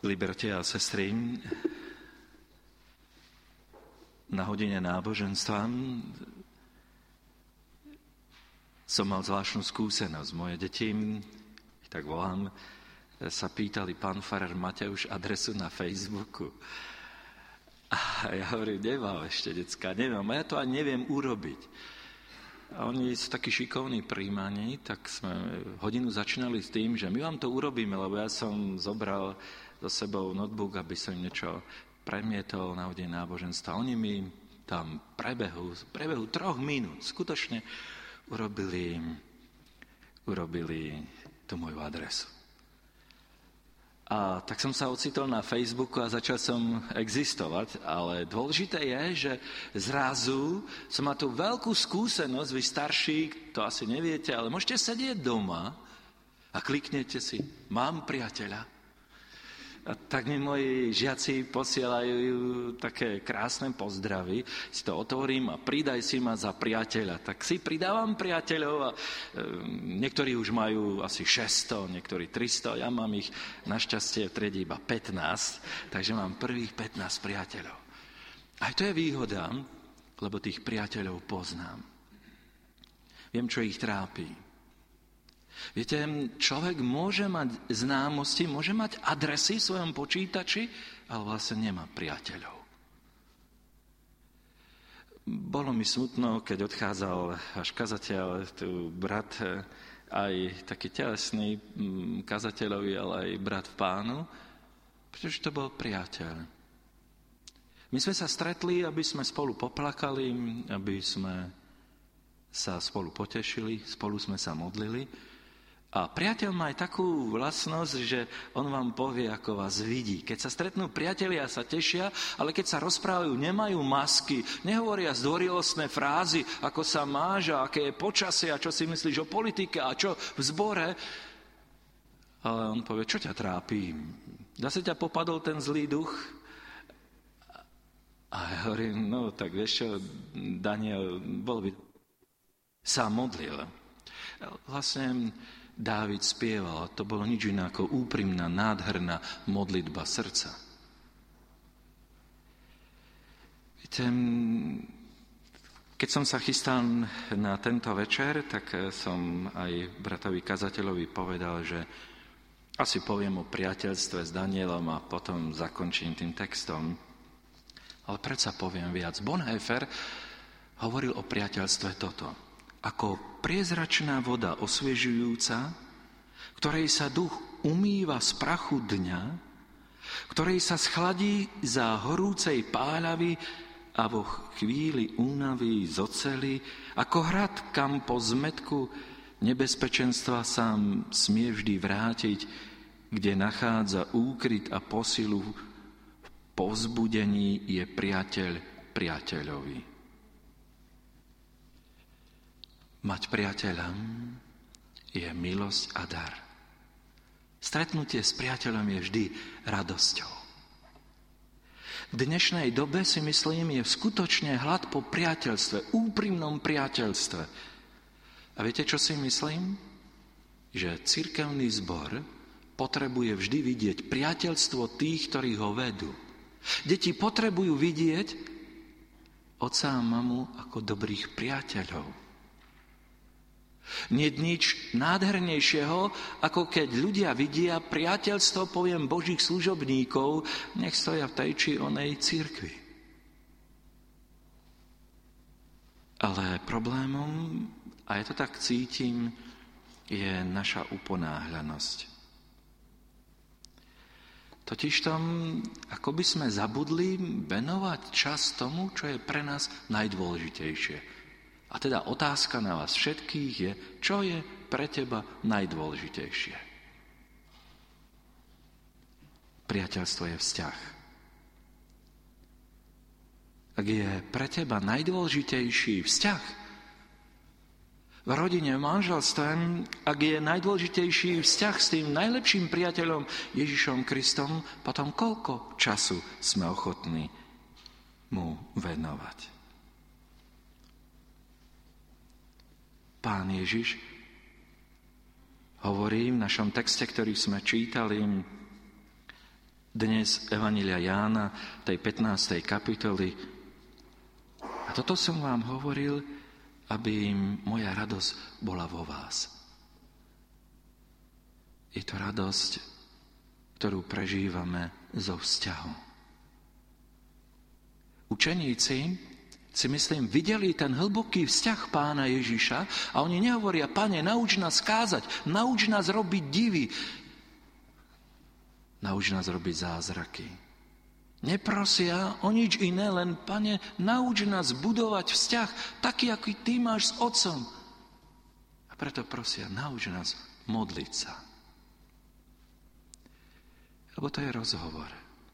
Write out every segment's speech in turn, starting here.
Milí bratia a sestry, na hodine náboženstva som mal zvláštnu skúsenosť. Moje deti, tak volám, sa pýtali: pán farár, máte už adresu na Facebooku? A ja hovorím: nemám ešte, decka, nemám. A ja to ani neviem urobiť. A oni sú takí šikovní príjmaní, tak sme hodinu začínali s tým, že my vám to urobíme, lebo ja som zobral so sebou notebook, aby som im niečo premietol na hodine náboženstva. Oni mi tam prebehu 3 minút skutočne urobili tú moju adresu. A tak som sa ocitol na Facebooku a začal som existovať, ale dôležité je, že zrazu som mal tú veľkú skúsenosť, vy starší, to asi neviete, ale môžete sedieť doma a kliknete si: mám priateľa. A tak mi moji žiaci posielajú také krásne pozdravy, si to otvorím a pridaj si ma za priateľa. Tak si pridávam priateľov a niektorí už majú asi 600, niektorí 300, ja mám ich našťastie v triede iba 15, takže mám prvých 15 priateľov. Aj to je výhoda, lebo tých priateľov poznám. Viem, čo ich trápi. Viete, človek môže mať známosti, môže mať adresy v svojom počítači, ale vlastne nemá priateľov. Bolo mi smutno, keď odchádzal až kazateľ, tu brat, aj taký telesný kazateľovi, ale aj brat v Pánu, pretože to bol priateľ. My sme sa stretli, aby sme spolu poplakali, aby sme sa spolu potešili, spolu sme sa modlili. A priateľ má aj takú vlastnosť, že on vám povie, ako vás vidí. Keď sa stretnú priatelia, sa tešia, ale keď sa rozprávajú, nemajú masky, nehovoria zdvorilostné frázy, ako sa máš, aké je počasie a čo si myslíš o politike a čo v zbore. Ale on povie: čo ťa trápi? Zase ťa popadol ten zlý duch? A ja hovorím: no tak vieš čo, Daniel, sa modlil. Vlastne Dávid spieval, a to bolo nič iné ako úprimná, nádherná modlitba srdca. Viete, keď som sa chystal na tento večer, tak som aj bratovi kazateľovi povedal, že asi poviem o priateľstve s Danielom a potom zakončím tým textom. Ale predsa poviem viac. Bonhoeffer hovoril o priateľstve toto: ako priezračná voda osviežujúca, ktorej sa duch umýva z prachu dňa, ktorej sa schladí za horúcej páľavy a vo chvíli únavy z oceli, ako hrad, kam po zmetku nebezpečenstva sám smie vždy vrátiť, kde nachádza úkryt a posilu, v povzbudení je priateľ priateľovi. Mať priateľa je milosť a dar. Stretnutie s priateľom je vždy radosťou. V dnešnej dobe, si myslím, je skutočne hlad po priateľstve, úprimnom priateľstve. A viete, čo si myslím? Že cirkevný zbor potrebuje vždy vidieť priateľstvo tých, ktorí ho vedú. Deti potrebujú vidieť otca a mamu ako dobrých priateľov. Nie je nič nádhernejšieho, ako keď ľudia vidia priateľstvo, poviem, Božích služobníkov, nech stoja v tej či onej cirkvi. Ale problémom, a ja to tak cítim, je naša uponáhľanosť. Totiž tam, ako by sme zabudli venovať čas tomu, čo je pre nás najdôležitejšie. A teda otázka na vás všetkých je, čo je pre teba najdôležitejšie? Priateľstvo je vzťah. Ak je pre teba najdôležitejší vzťah v rodine, v manželstve, ak je najdôležitejší vzťah s tým najlepším priateľom Ježišom Kristom, potom koľko času sme ochotní mu venovať? Pán Ježiš hovorí v našom texte, ktorý sme čítali, dnes Evanjelia Jána, tej 15. kapitoly. A toto som vám hovoril, aby moja radosť bola vo vás. Je to radosť, ktorú prežívame zo vzťahu. Učeníci, si myslím, videli ten hlboký vzťah Pána Ježiša a oni nehovoria: Pane, nauč nás kázať, nauč nás robiť divy, nauč nás robiť zázraky. Neprosia o nič iné, len Pane, nauč nás budovať vzťah taký, aký Ty máš s Otcom. A preto prosia, nauč nás modliť sa. Lebo to je rozhovor.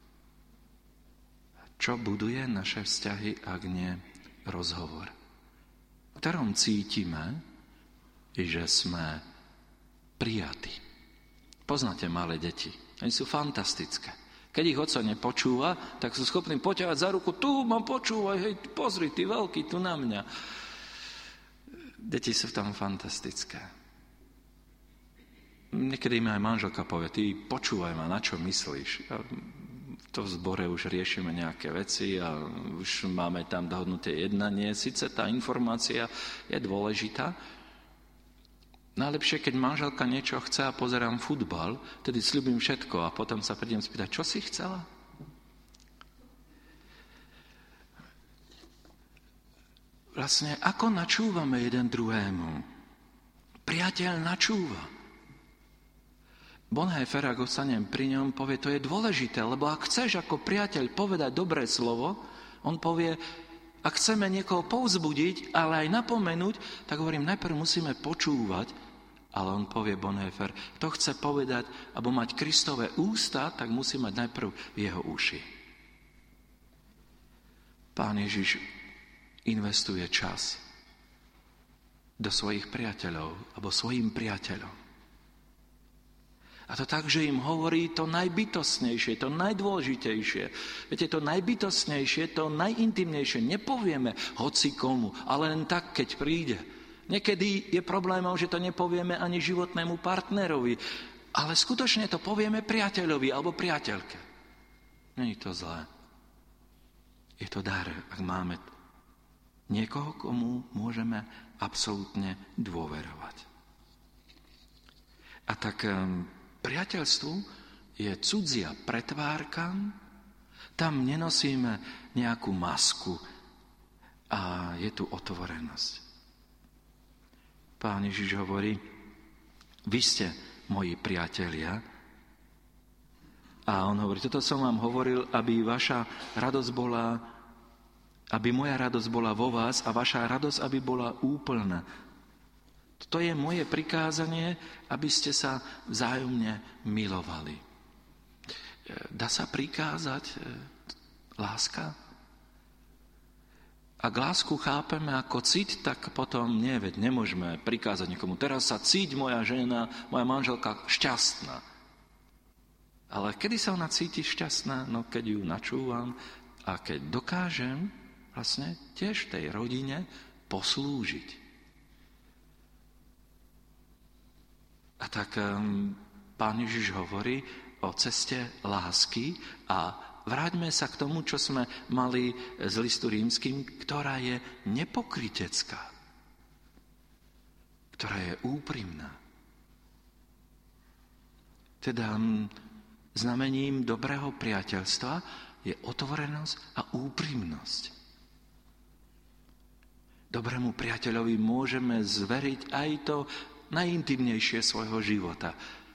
Čo buduje naše vzťahy, ak nie rozhovor? V ktorom cítime, že sme prijatí. Poznáte malé deti. Oni sú fantastické. Keď ich otco nepočúva, tak sú schopní poťahať za ruku: tu ma počúvaj, hej, pozri, ty veľký, tu na mňa. Deti sú tam fantastické. Niekedy mi aj manželka povie: ty počúvaj ma, na čo myslíš? A to v zbore už riešime nejaké veci a už máme tam dohodnuté jednanie. Sice tá informácia je dôležitá. Najlepšie, keď manželka niečo chce a pozerám futbal, tedy sľubím všetko a potom sa prídem spýtať: čo si chcela? Vlastne, ako načúvame jeden druhému? Priateľ načúva. Bonhoeffer, ak ostanem pri ňom, povie: to je dôležité, lebo ak chceš ako priateľ povedať dobré slovo, on povie: ak chceme niekoho povzbudiť, ale aj napomenúť, tak hovorím, najprv musíme počúvať. Ale on povie, Bonhoeffer, kto chce povedať alebo mať Kristové ústa, tak musí mať najprv jeho uši. Pán Ježiš investuje čas do svojich priateľov alebo svojim priateľom. A to tak, že im hovorí to najbytostnejšie, to najdôležitejšie. Viete, to najbytostnejšie, to najintimnejšie nepovieme hoci komu, ale len tak, keď príde. Niekedy je problémom, že to nepovieme ani životnému partnerovi, ale skutočne to povieme priateľovi alebo priateľke. Nie je to zlé. Je to dar, ak máme niekoho, komu môžeme absolútne dôverovať. A tak priateľstvu je cudzia pretvárka, tam nenosíme nejakú masku a je tu otvorenosť. Pán Ježiš hovorí: vy ste moji priatelia. A on hovorí: toto som vám hovoril, aby vaša radosť bola, aby moja radosť bola vo vás a vaša radosť, aby bola úplná. To je moje prikázanie, aby ste sa vzájomne milovali. Dá sa prikázať láska? Ak lásku chápeme ako cit, tak potom veď nemôžeme prikázať niekomu: teraz sa cíť moja žena, moja manželka šťastná. Ale kedy sa ona cíti šťastná? No keď ju načúvam a keď dokážem vlastne tiež tej rodine poslúžiť. A tak Pán Ježiš hovorí o ceste lásky a vráťme sa k tomu, čo sme mali z listu rímskym, ktorá je nepokrytecká, ktorá je úprimná. Teda znamením dobrého priateľstva je otvorenosť a úprimnosť. Dobrému priateľovi môžeme zveriť aj to najintimnejšie svojho života.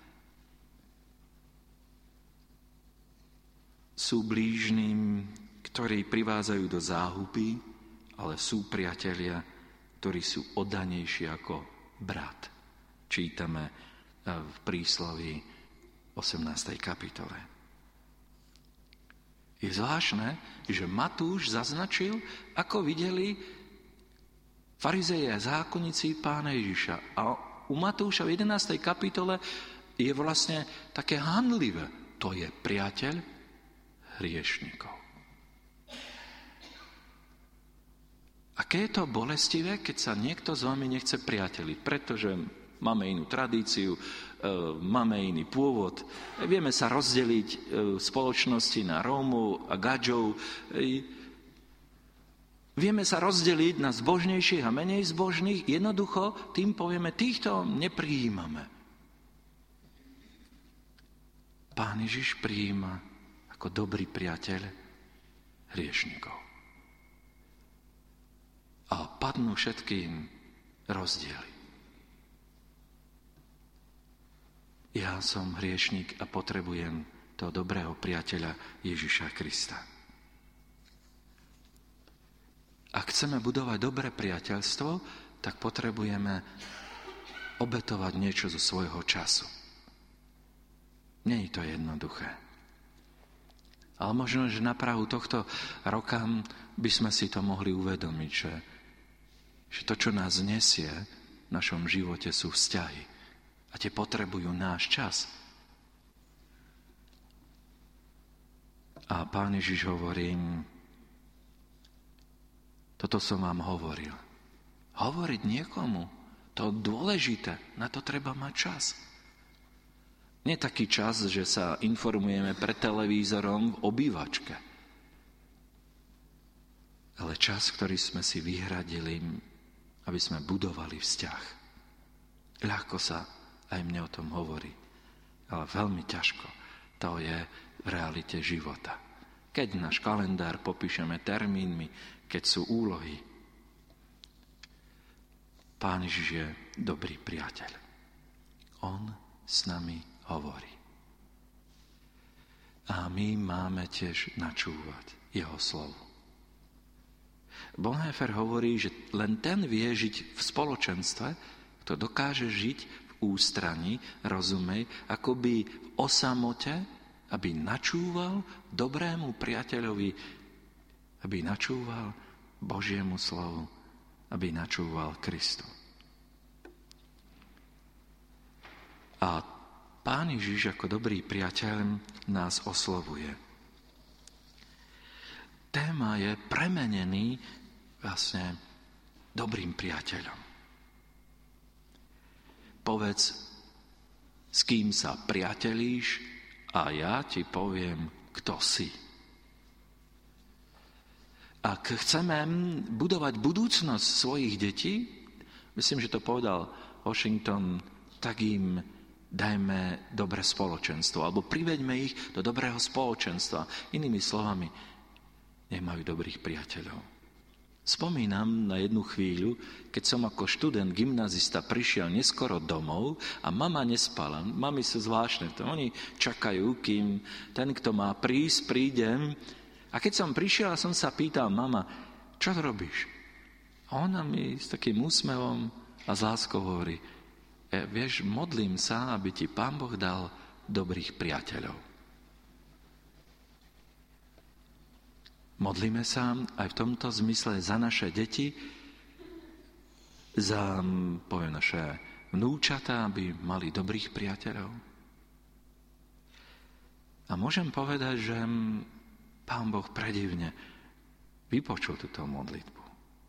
Sú blížnym, ktorí privádzajú do záhuby, ale sú priatelia, ktorí sú oddanejší ako brat. Čítame v prísloví 18. kapitole. Je zvláštne, že Matúš zaznačil, ako videli farizeji a zákonníci Pána Ježiša. A u Matúša v 11. kapitole je vlastne také hanlivé. To je priateľ hriešnikov. Aké je to bolestivé, keď sa niekto s vami nechce priateliť, pretože Máme inú tradíciu, máme iný pôvod. Vieme sa rozdeliť v spoločnosti na Rómov a Gadžov. Vieme sa rozdeliť na zbožnejších a menej zbožných. Jednoducho tým povieme, týchto neprijímame. Pán Ježiš prijíma ako dobrý priateľ hriešnikov. A padnú všetkým rozdiely. Ja som hriešnik a potrebujem toho dobrého priateľa Ježiša Krista. Ak chceme budovať dobré priateľstvo, tak potrebujeme obetovať niečo zo svojho času. Nie je to jednoduché. Ale možno, že na prahu tohto roka by sme si to mohli uvedomiť, že to, čo nás nesie v našom živote, sú vzťahy. A tie potrebujú náš čas. A Pán Ježiš hovorí, toto som vám hovoril. Hovoriť niekomu, to dôležité, na to treba mať čas. Nie taký čas, že sa informujeme pred televízorom v obývačke. Ale čas, ktorý sme si vyhradili, aby sme budovali vzťah. Ľahko sa aj mne o tom hovorí. Ale veľmi ťažko to je v realite života. Keď náš kalendár popíšeme termínmi, keď sú úlohy. Pán Ježiš je dobrý priateľ. On s nami hovorí. A my máme tiež načúvať jeho slovu. Bonhoeffer hovorí, že len ten vie žiť v spoločenstve, kto dokáže žiť ústraní, rozumej, akoby v osamote, aby načúval dobrému priateľovi, aby načúval Božiemu slovu, aby načúval Kristu. A Pán Ježiš ako dobrý priateľ nás oslovuje. Téma je premenený vlastne dobrým priateľom. Povedz, s kým sa priateľíš a ja ti poviem, kto si. Ak chceme budovať budúcnosť svojich detí, myslím, že to povedal Washington, tak im dajme dobré spoločenstvo, alebo priveďme ich do dobrého spoločenstva. Inými slovami, nemajú dobrých priateľov. Spomínam na jednu chvíľu, keď som ako študent, gymnazista prišiel neskoro domov a mama nespala. Mami sú zvláštne, to oni čakajú, kým ten, kto má prísť, prídem. A keď som prišiel a som sa pýtal, mama, čo robíš? A ona mi s takým úsmevom a s láskou hovorí, vieš, modlím sa, aby ti Pán Boh dal dobrých priateľov. Modlíme sa aj v tomto zmysle za naše deti, za, poviem, naše vnúčatá, aby mali dobrých priateľov. A môžem povedať, že Pán Boh predivne vypočul túto modlitbu.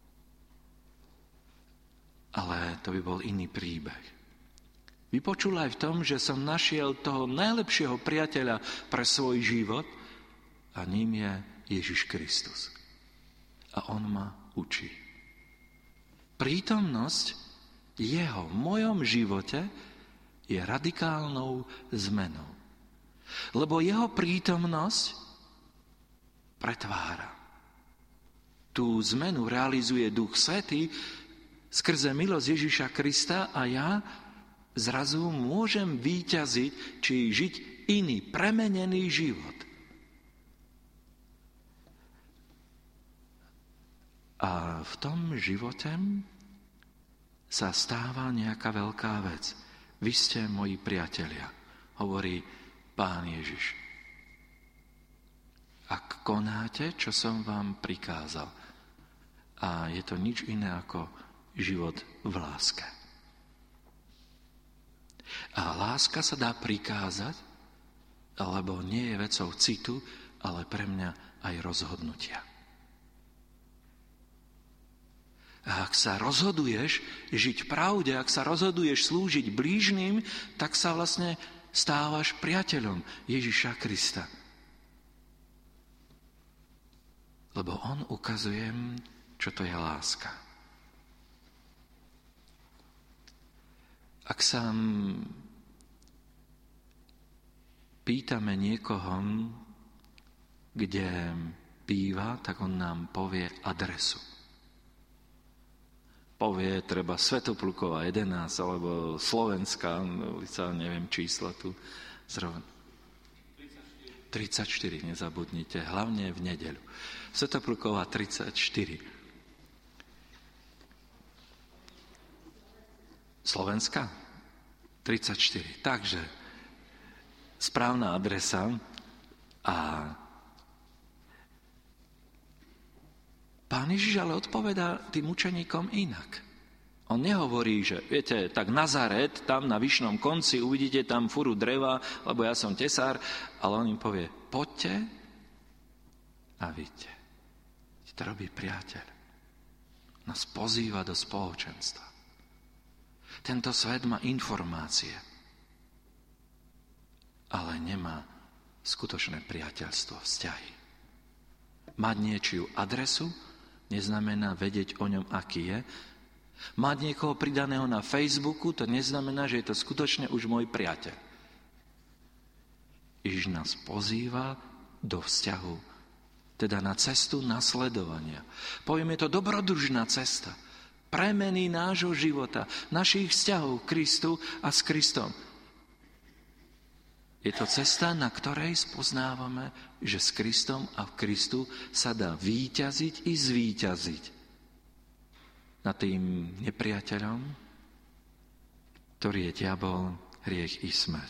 Ale to by bol iný príbeh. Vypočul aj v tom, že som našiel toho najlepšieho priateľa pre svoj život a ním je Ježiš Kristus. A on ma učí. Prítomnosť jeho v mojom živote je radikálnou zmenou. Lebo jeho prítomnosť pretvára. Tú zmenu realizuje Duch Svätý skrze milosť Ježiša Krista a ja zrazu môžem víťaziť, či žiť iný, premenený život. A v tom živote sa stáva nejaká veľká vec. Vy ste moji priatelia, hovorí Pán Ježiš. Ak konáte, čo som vám prikázal. A je to nič iné ako život v láske. A láska sa dá prikázať, alebo nie je vecou citu, ale pre mňa aj rozhodnutia. A ak sa rozhoduješ žiť v pravde, ak sa rozhoduješ slúžiť blížnym, tak sa vlastne stávaš priateľom Ježiša Krista. Lebo on ukazuje, čo to je láska. Ak sa pýtame niekoho, kde býva, tak on nám povie adresu. Povie treba Svätopluková 11 alebo Slovenská ulica, neviem čísla tu zrovna. 34, nezabudnite, hlavne v nedeľu. Svätopluková 34. Slovenská 34. Takže správna adresa a Pán Ježiš ale odpovedá tým učeníkom inak. On nehovorí, že viete, tak Nazaret, tam na vyšnom konci uvidíte tam furu dreva, lebo ja som tesár, ale on im povie, poďte a vidíte. To robí priateľ. Nás pozýva do spoločenstva. Tento svet má informácie, ale nemá skutočné priateľstvo, vzťahy. Mať niečiu adresu neznamená vedieť o ňom, aký je. Mať niekoho pridaného na Facebooku, to neznamená, že je to skutočne už môj priateľ. Ježiš nás pozýva do vzťahu, teda na cestu nasledovania. Poviem, je to dobrodružná cesta. Premeny nášho života, našich vzťahov k Kristu a s Kristom. Je to cesta, na ktorej spoznávame, že s Kristom a v Kristu sa dá víťaziť i zvíťaziť nad tým nepriateľom, ktorý je diabol, hriech i smrť.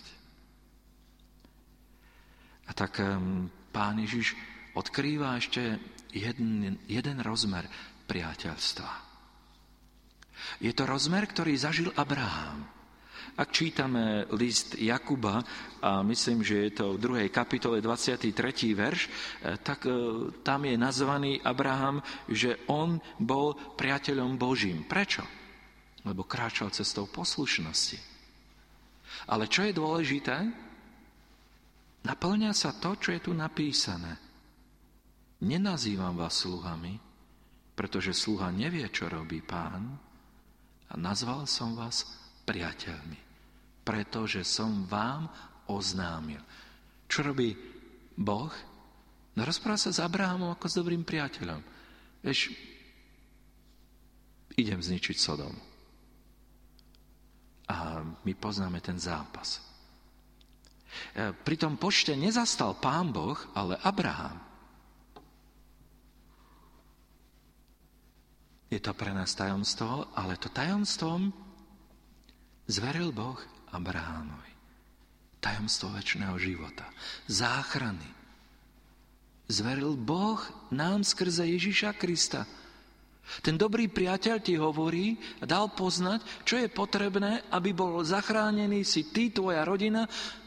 A tak Pán Ježiš odkrýva ešte jeden rozmer priateľstva. Je to rozmer, ktorý zažil Abraham. Ak čítame list Jakuba, a myslím, že je to v 2. kapitole 23. verš, tak tam je nazvaný Abraham, že on bol priateľom Božím. Prečo? Lebo kráčal cestou poslušnosti. Ale čo je dôležité? Naplňa sa to, čo je tu napísané. Nenazývam vás sluhami, pretože sluha nevie, čo robí Pán, a nazval som vás priateľmi, pretože som vám oznámil. Čo robí Boh? No rozpráva sa s Abrahamom ako s dobrým priateľom. Vieš, idem zničiť Sodom. A my poznáme ten zápas. Pri tom počte nezastal Pán Boh, ale Abraham. Je to pre nás tajomstvo, ale to tajomstvom zveril Boh Abrahámovi. Tajomstvo večného života, záchrany. Zveril Boh nám skrze Ježiša Krista. Ten dobrý priateľ ti hovorí a dal poznať, čo je potrebné, aby bol zachránený si ty, tvoja rodina,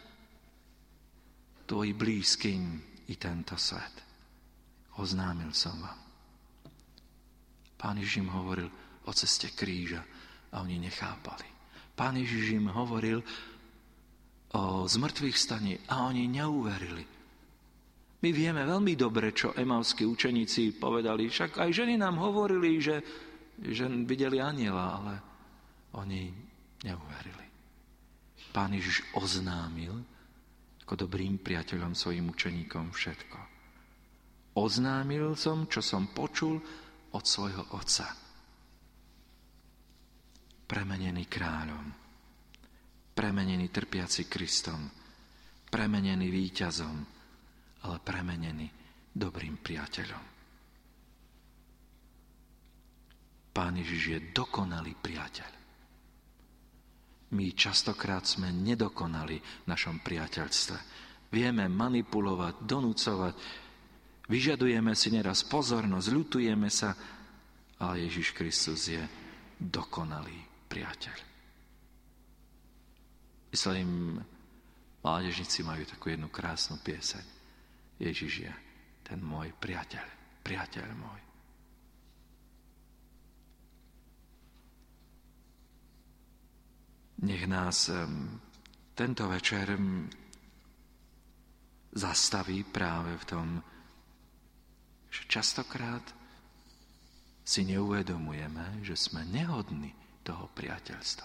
tvoji blízkym i tento svet. Oznámil som vám. Pán Ježiš im hovoril o ceste kríža a oni nechápali. Pán Ježiš im hovoril o zmrtvých staní a oni neuverili. My vieme veľmi dobre, čo emavskí učeníci povedali. Však aj ženy nám hovorili, že videli anjela, ale oni neuverili. Pán Ježiš oznámil ako dobrým priateľom svojim učeníkom všetko. Oznámil som, čo som počul od svojho otca. Premenený kráľom, premenený trpiaci Kristom, premenený víťazom, ale premenený dobrým priateľom. Pán Ježiš je dokonalý priateľ. My častokrát sme nedokonali v našom priateľstve. Vieme manipulovať, donúcovať, vyžadujeme si neraz pozornosť, ľutujeme sa, ale Ježiš Kristus je dokonalý priateľ. Myslím, mládežníci majú takú jednu krásnu pieseň. Ježiš je ten môj priateľ, priateľ môj. Nech nás tento večer zastaví práve v tom, že častokrát si neuvedomujeme, že sme nehodní toho priateľstva.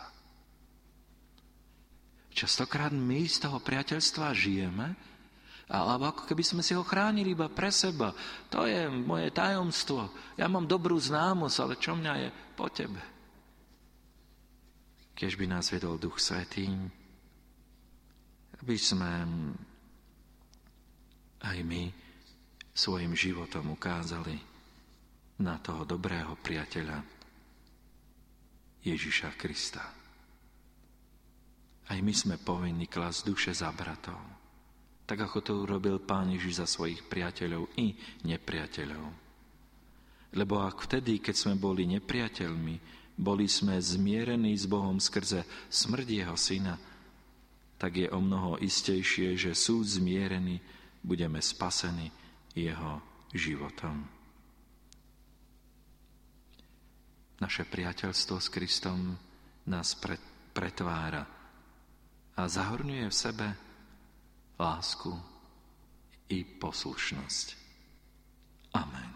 Častokrát my z toho priateľstva žijeme, alebo ako keby sme si ho chránili iba pre seba. To je moje tajomstvo. Ja mám dobrú známosť, ale čo mňa je po tebe? Keď by nás vedol Duch Svätý, aby sme aj my svojim životom ukázali na toho dobrého priateľa Ježiša Krista. Aj my sme povinni klásť duše za bratov, tak ako to urobil Pán Ježiš za svojich priateľov i nepriateľov. Lebo ak vtedy, keď sme boli nepriateľmi, boli sme zmierení s Bohom skrze smrť jeho syna, tak je o mnoho istejšie, že sú zmierení, budeme spasení jeho životom. Naše priateľstvo s Kristom nás pretvára a zahŕňuje v sebe lásku i poslušnosť. Amen.